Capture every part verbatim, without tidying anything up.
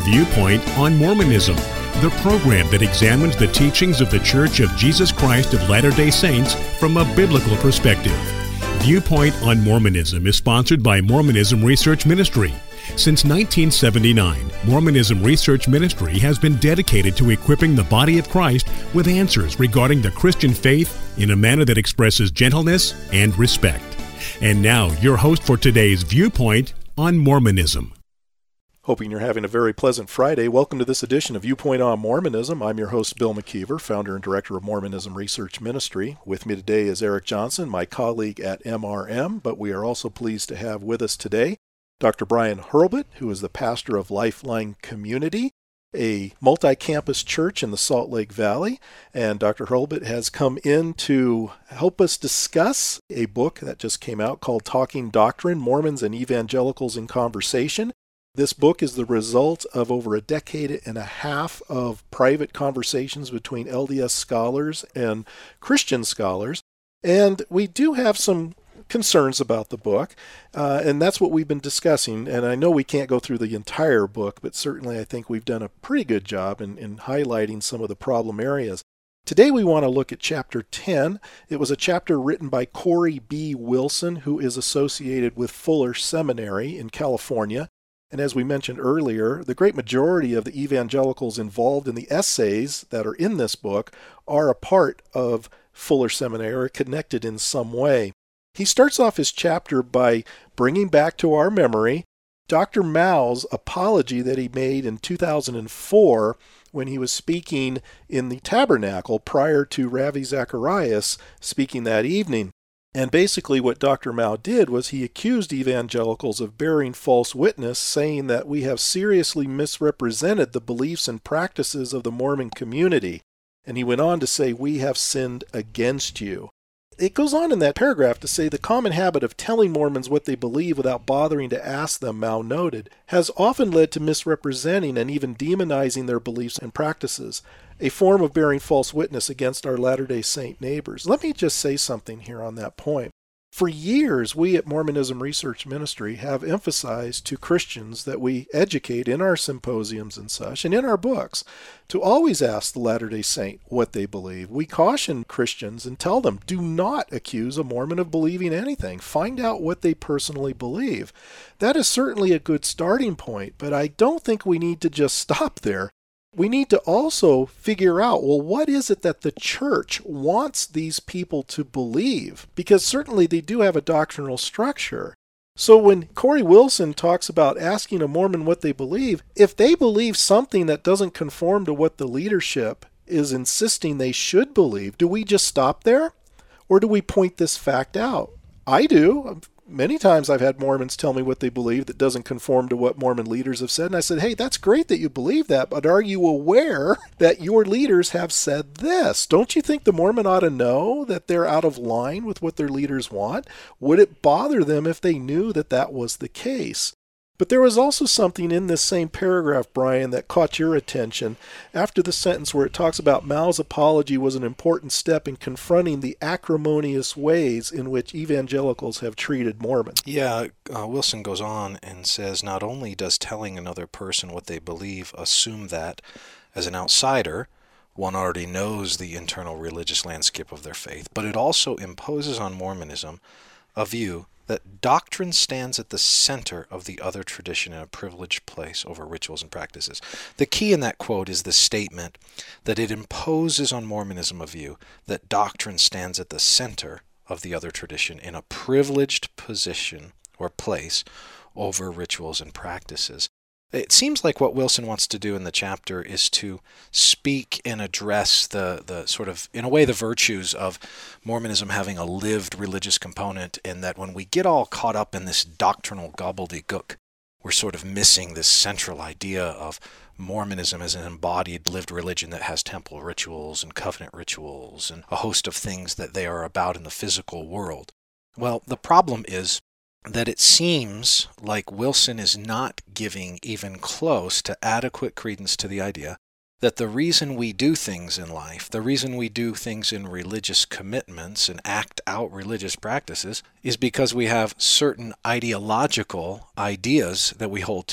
Viewpoint on Mormonism, the program that examines the teachings of the Church of Jesus Christ of Latter-day Saints from a biblical perspective. Viewpoint on Mormonism is sponsored by Mormonism Research Ministry. Since nineteen seventy-nine, Mormonism Research Ministry has been dedicated to equipping the body of Christ with answers regarding the Christian faith in a manner that expresses gentleness and respect. And now, your host for today's Viewpoint on Mormonism. Hoping you're having a very pleasant Friday. Welcome to this edition of Viewpoint on Mormonism. I'm your host, Bill McKeever, founder and director of Mormonism Research Ministry. With me today is Eric Johnson, my colleague at M R M, but we are also pleased to have with us today Doctor Brian Hurlbut, who is the pastor of Lifeline Community, a multi-campus church in the Salt Lake Valley. And Doctor Hurlbut has come in to help us discuss a book that just came out called Talking Doctrine, Mormons and Evangelicals in Conversation. This book is the result of over a decade and a half of private conversations between L D S scholars and Christian scholars. And we do have some concerns about the book, uh, and that's what we've been discussing. And I know we can't go through the entire book, but certainly I think we've done a pretty good job in, in highlighting some of the problem areas. Today we want to look at Chapter ten. It was a chapter written by Corey B. Wilson, who is associated with Fuller Seminary in California. And as we mentioned earlier, the great majority of the evangelicals involved in the essays that are in this book are a part of Fuller Seminary or connected in some way. He starts off his chapter by bringing back to our memory Doctor Mao's apology that he made in two thousand four when he was speaking in the Tabernacle prior to Ravi Zacharias speaking that evening. And basically what Doctor Mao did was he accused evangelicals of bearing false witness, saying that we have seriously misrepresented the beliefs and practices of the Mormon community. And he went on to say, we have sinned against you. It goes on in that paragraph to say the common habit of telling Mormons what they believe without bothering to ask them, Mao noted, has often led to misrepresenting and even demonizing their beliefs and practices, a form of bearing false witness against our Latter-day Saint neighbors. Let me just say something here on that point. For years, we at Mormonism Research Ministry have emphasized to Christians that we educate in our symposiums and such, and in our books, to always ask the Latter-day Saint what they believe. We caution Christians and tell them, do not accuse a Mormon of believing anything. Find out what they personally believe. That is certainly a good starting point, but I don't think we need to just stop there. We need to also figure out, well, what is it that the church wants these people to believe? Because certainly they do have a doctrinal structure. So when Corey Wilson talks about asking a Mormon what they believe, if they believe something that doesn't conform to what the leadership is insisting they should believe, do we just stop there? Or do we point this fact out? I do. Many times I've had Mormons tell me what they believe that doesn't conform to what Mormon leaders have said. And I said, hey, that's great that you believe that, but are you aware that your leaders have said this? Don't you think the Mormon ought to know that they're out of line with what their leaders want? Would it bother them if they knew that that was the case? But there was also something in this same paragraph, Brian, that caught your attention after the sentence where it talks about Mao's apology was an important step in confronting the acrimonious ways in which evangelicals have treated Mormons. Yeah, uh, Wilson goes on and says, not only does telling another person what they believe assume that, as an outsider, one already knows the internal religious landscape of their faith, but it also imposes on Mormonism a view that doctrine stands at the center of the other tradition in a privileged place over rituals and practices. The key in that quote is the statement that it imposes on Mormonism a view that doctrine stands at the center of the other tradition in a privileged position or place over rituals and practices. It seems like what Wilson wants to do in the chapter is to speak and address the, the sort of, in a way, the virtues of Mormonism having a lived religious component, and that when we get all caught up in this doctrinal gobbledygook, we're sort of missing this central idea of Mormonism as an embodied lived religion that has temple rituals and covenant rituals and a host of things that they are about in the physical world. Well, the problem is that it seems like Wilson is not giving even close to adequate credence to the idea that the reason we do things in life, the reason we do things in religious commitments and act out religious practices, is because we have certain ideological ideas that we hold to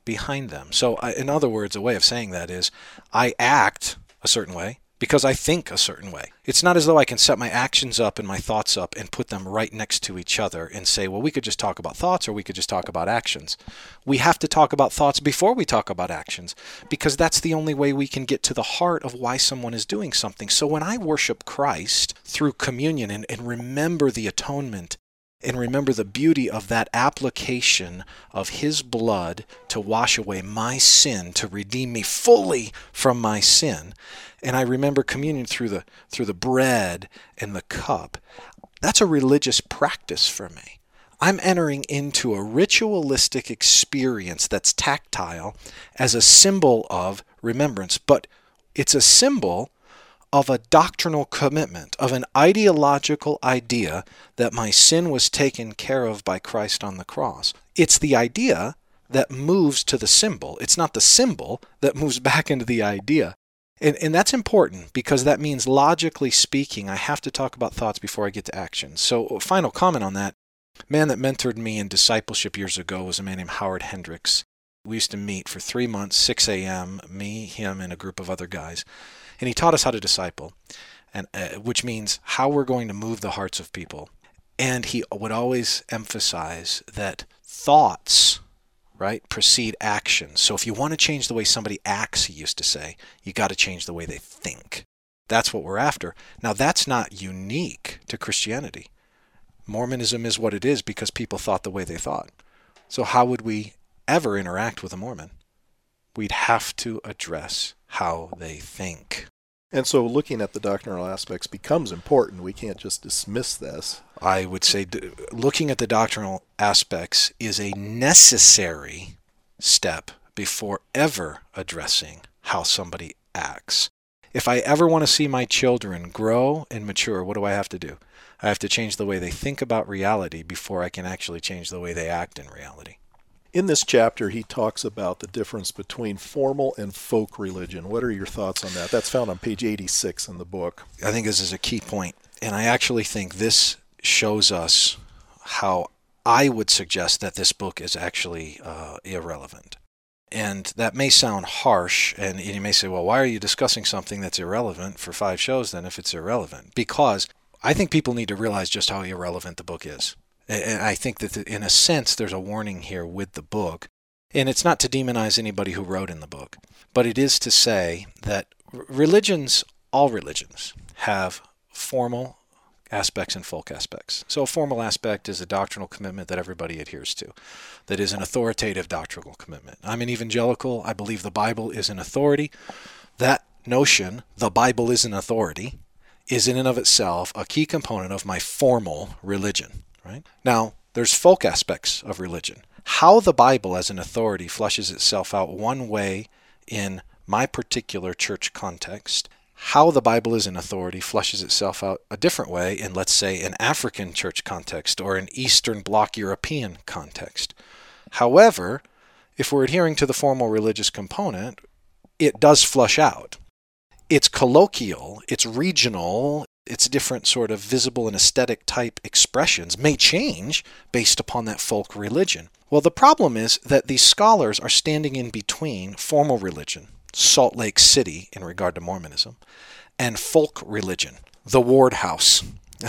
behind them. So I, in other words, a way of saying that is I act a certain way because I think a certain way. It's not as though I can set my actions up and my thoughts up and put them right next to each other and say, well, we could just talk about thoughts or we could just talk about actions. We have to talk about thoughts before we talk about actions, because that's the only way we can get to the heart of why someone is doing something. So when I worship Christ through communion and, and remember the atonement, and remember the beauty of that application of his blood to wash away my sin, to redeem me fully from my sin, and I remember communion through the through the bread and the cup, that's a religious practice for me. I'm entering into a ritualistic experience that's tactile as a symbol of remembrance, but it's a symbol of a doctrinal commitment, of an ideological idea that my sin was taken care of by Christ on the cross. It's the idea that moves to the symbol. It's not the symbol that moves back into the idea. And, and that's important, because that means, logically speaking, I have to talk about thoughts before I get to action. So, final comment on that. A man that mentored me in discipleship years ago was a man named Howard Hendricks. We used to meet for three months, six a.m., me, him, and a group of other guys. And he taught us how to disciple, and uh, which means how we're going to move the hearts of people. And he would always emphasize that thoughts, right, precede actions. So if you want to change the way somebody acts, he used to say, you got to change the way they think. That's what we're after. Now, that's not unique to Christianity. Mormonism is what it is because people thought the way they thought. So how would we ever interact with a Mormon? We'd have to address how they think. And so looking at the doctrinal aspects becomes important. We can't just dismiss this. I would say d- looking at the doctrinal aspects is a necessary step before ever addressing how somebody acts. If I ever want to see my children grow and mature, what do I have to do? I have to change the way they think about reality before I can actually change the way they act in reality. In this chapter, he talks about the difference between formal and folk religion. What are your thoughts on that? That's found on page eighty-six in the book. I think this is a key point, and I actually think this shows us how I would suggest that this book is actually uh, irrelevant. And that may sound harsh, and you may say, well, why are you discussing something that's irrelevant for five shows then if it's irrelevant? Because I think people need to realize just how irrelevant the book is. And I think that in a sense there's a warning here with the book. And it's not to demonize anybody who wrote in the book, but it is to say that religions, all religions, have formal aspects and folk aspects. So a formal aspect is a doctrinal commitment that everybody adheres to, that is an authoritative doctrinal commitment. I'm an evangelical. I believe the Bible is an authority. That notion, the Bible is an authority, is in and of itself a key component of my formal religion. Right? Now, there's folk aspects of religion. How the Bible as an authority fleshes itself out one way in my particular church context, how the Bible is an authority fleshes itself out a different way in, let's say, an African church context or an Eastern Bloc European context. However, if we're adhering to the formal religious component, it does flush out. It's colloquial, it's regional, its different sort of visible and aesthetic type expressions may change based upon that folk religion. Well, the problem is that these scholars are standing in between formal religion, Salt Lake City in regard to Mormonism, and folk religion, the Ward House,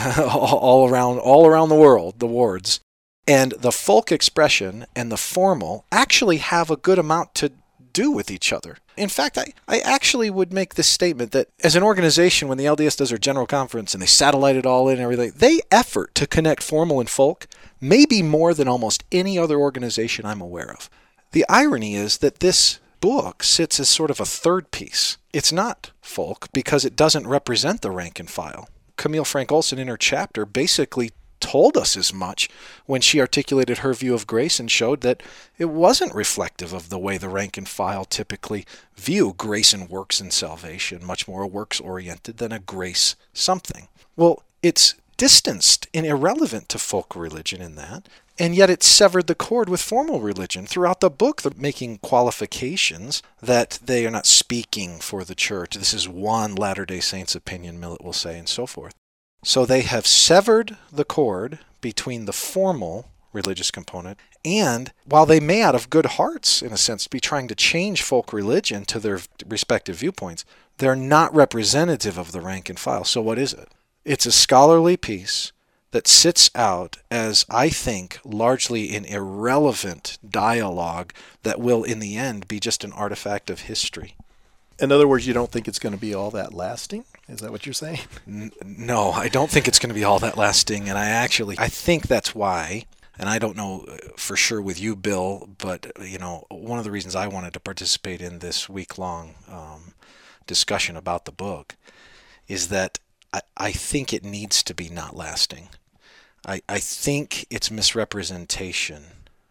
all around, all around the world, the wards. And the folk expression and the formal actually have a good amount to do with each other. In fact, I, I actually would make this statement that as an organization, when the L D S does their general conference and they satellite it all in and everything, they effort to connect formal and folk maybe more than almost any other organization I'm aware of. The irony is that this book sits as sort of a third piece. It's not folk because it doesn't represent the rank and file. Camille Frank Olson in her chapter basically told us as much when she articulated her view of grace and showed that it wasn't reflective of the way the rank and file typically view grace and works and salvation, much more works-oriented than a grace something. Well, it's distanced and irrelevant to folk religion in that, and yet it severed the cord with formal religion. Throughout the book, they're making qualifications that they are not speaking for the church. This is one Latter-day Saints opinion, Millet will say, and so forth. So they have severed the cord between the formal religious component. And while they may out of good hearts, in a sense, be trying to change folk religion to their respective viewpoints, they're not representative of the rank and file. So what is it? It's a scholarly piece that sits out as, I think, largely an irrelevant dialogue that will, in the end, be just an artifact of history. In other words, you don't think it's going to be all that lasting? Is that what you're saying? N- no, I don't think it's going to be all that lasting. And I actually, I think that's why, and I don't know for sure with you, Bill, but, you know, one of the reasons I wanted to participate in this week-long um, discussion about the book is that I, I think it needs to be not lasting. I, I think its misrepresentation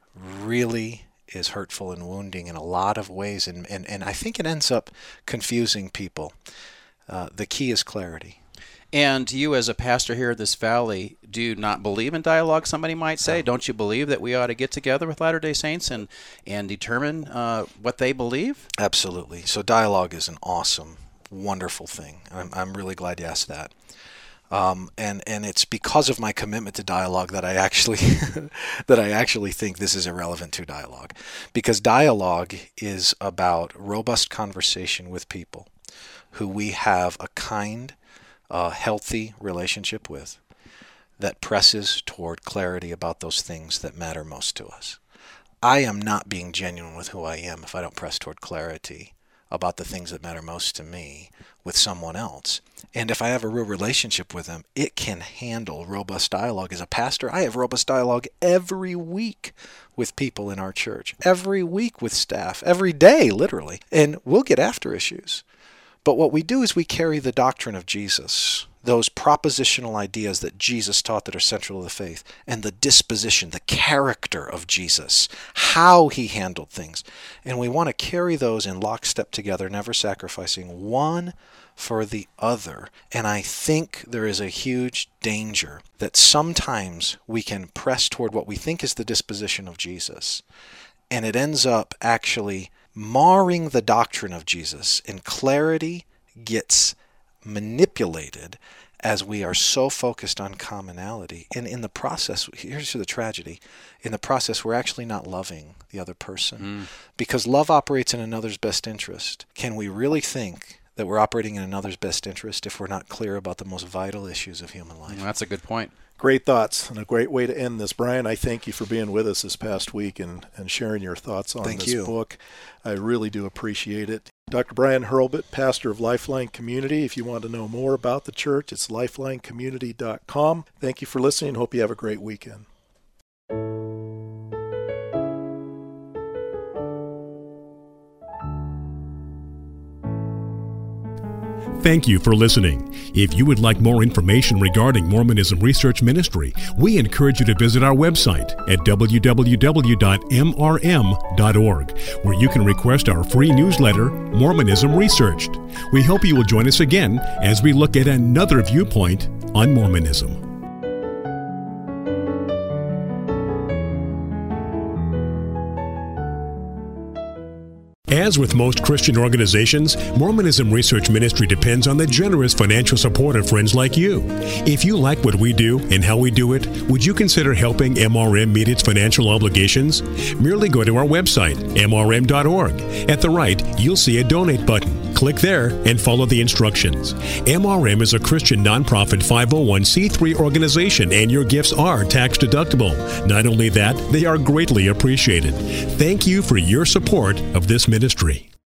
really is hurtful and wounding in a lot of ways, and, and, and I think it ends up confusing people. Uh, the key is clarity. And you, as a pastor here at this valley, do you not believe in dialogue, somebody might say? No. Don't you believe that we ought to get together with Latter-day Saints and, and determine uh, what they believe? Absolutely. So dialogue is an awesome, wonderful thing. I'm, I'm really glad you asked that. Um, and, and it's because of my commitment to dialogue that I actually that I actually think this is irrelevant to dialogue. Because dialogue is about robust conversation with people who we have a kind, uh, healthy relationship with that presses toward clarity about those things that matter most to us. I am not being genuine with who I am if I don't press toward clarity about the things that matter most to me with someone else. And if I have a real relationship with them, it can handle robust dialogue. As a pastor, I have robust dialogue every week with people in our church, every week with staff, every day, literally. And we'll get after issues. But what we do is we carry the doctrine of Jesus, those propositional ideas that Jesus taught that are central to the faith, and the disposition, the character of Jesus, how he handled things. And we want to carry those in lockstep together, never sacrificing one for the other. And I think there is a huge danger that sometimes we can press toward what we think is the disposition of Jesus, and it ends up actually marring the doctrine of Jesus, and clarity gets manipulated as we are so focused on commonality. And in the process, here's the tragedy, in the process we're actually not loving the other person. Mm. Because love operates in another's best interest. Can we really think that we're operating in another's best interest if we're not clear about the most vital issues of human life? Well, that's a good point. Great thoughts and a great way to end this. Brian, I thank you for being with us this past week and, and sharing your thoughts on thank this you. book. I really do appreciate it. Doctor Brian Hurlbut, pastor of Lifeline Community. If you want to know more about the church, it's lifeline community dot com. Thank you for listening. Hope you have a great weekend. Thank you for listening. If you would like more information regarding Mormonism Research Ministry, we encourage you to visit our website at w w w dot m r m dot org, where you can request our free newsletter, Mormonism Researched. We hope you will join us again as we look at another viewpoint on Mormonism. As with most Christian organizations, Mormonism Research Ministry depends on the generous financial support of friends like you. If you like what we do and how we do it, would you consider helping M R M meet its financial obligations? Merely go to our website, m r m dot org. At the right, you'll see a donate button. Click there and follow the instructions. M R M is a Christian nonprofit five oh one c three organization, and your gifts are tax deductible. Not only that, they are greatly appreciated. Thank you for your support of this ministry.